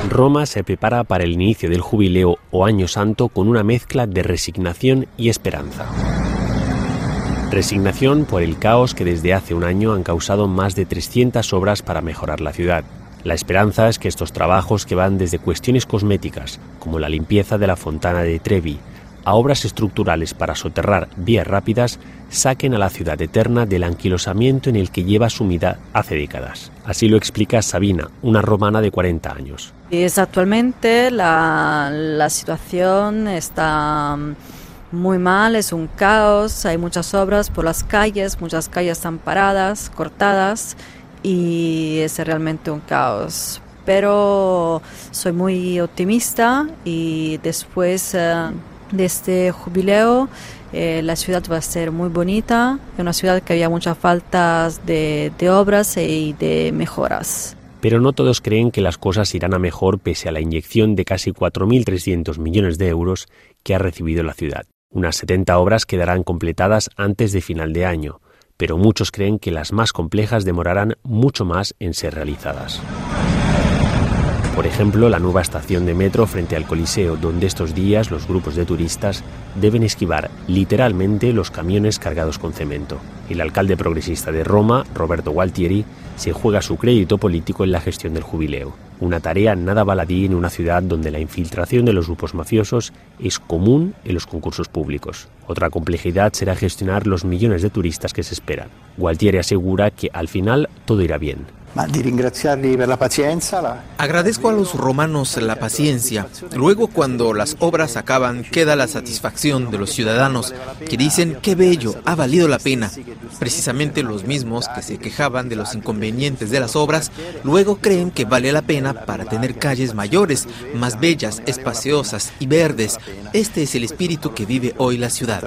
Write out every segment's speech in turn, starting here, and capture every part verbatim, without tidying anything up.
Roma se prepara para el inicio del Jubileo o Año Santo con una mezcla de resignación y esperanza. Resignación por el caos que desde hace un año han causado más de trescientas obras para mejorar la ciudad. La esperanza es que estos trabajos, que van desde cuestiones cosméticas, como la limpieza de la Fontana de Trevi, a obras estructurales para soterrar vías rápidas, saquen a la ciudad eterna del anquilosamiento en el que lleva sumida hace décadas. Así lo explica Sabina, una romana de cuarenta años. Es actualmente la, la situación está muy mal, es un caos, hay muchas obras por las calles, muchas calles están paradas, cortadas, y es realmente un caos. Pero soy muy optimista y después eh, de este jubileo eh, la ciudad va a ser muy bonita, es una ciudad que había muchas faltas de, de obras y de mejoras. Pero no todos creen que las cosas irán a mejor pese a la inyección de casi cuatro mil trescientos millones de euros que ha recibido la ciudad. Unas setenta obras quedarán completadas antes de final de año, pero muchos creen que las más complejas demorarán mucho más en ser realizadas. Por ejemplo, la nueva estación de metro frente al Coliseo, donde estos días los grupos de turistas deben esquivar literalmente los camiones cargados con cemento. El alcalde progresista de Roma, Roberto Gualtieri, se juega su crédito político en la gestión del Jubileo. Una tarea nada baladí en una ciudad donde la infiltración de los grupos mafiosos es común en los concursos públicos. Otra complejidad será gestionar los millones de turistas que se esperan. Gualtieri asegura que al final todo irá bien. Agradezco a los romanos la paciencia. Luego, cuando las obras acaban, queda la satisfacción de los ciudadanos que dicen qué bello, ha valido la pena. Precisamente los mismos que se quejaban de los inconvenientes de las obras, luego creen que vale la pena para tener calles mayores, más bellas, espaciosas y verdes. Este es el espíritu que vive hoy la ciudad.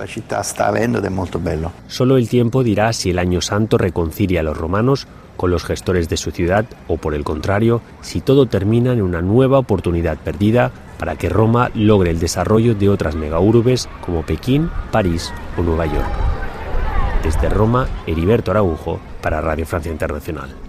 Solo el tiempo dirá si el Año Santo reconcilia a los romanos con los gestores de su ciudad o, por el contrario, si todo termina en una nueva oportunidad perdida para que Roma logre el desarrollo de otras megaurbes como Pekín, París o Nueva York. Desde Roma, Heriberto Araujo para Radio Francia Internacional.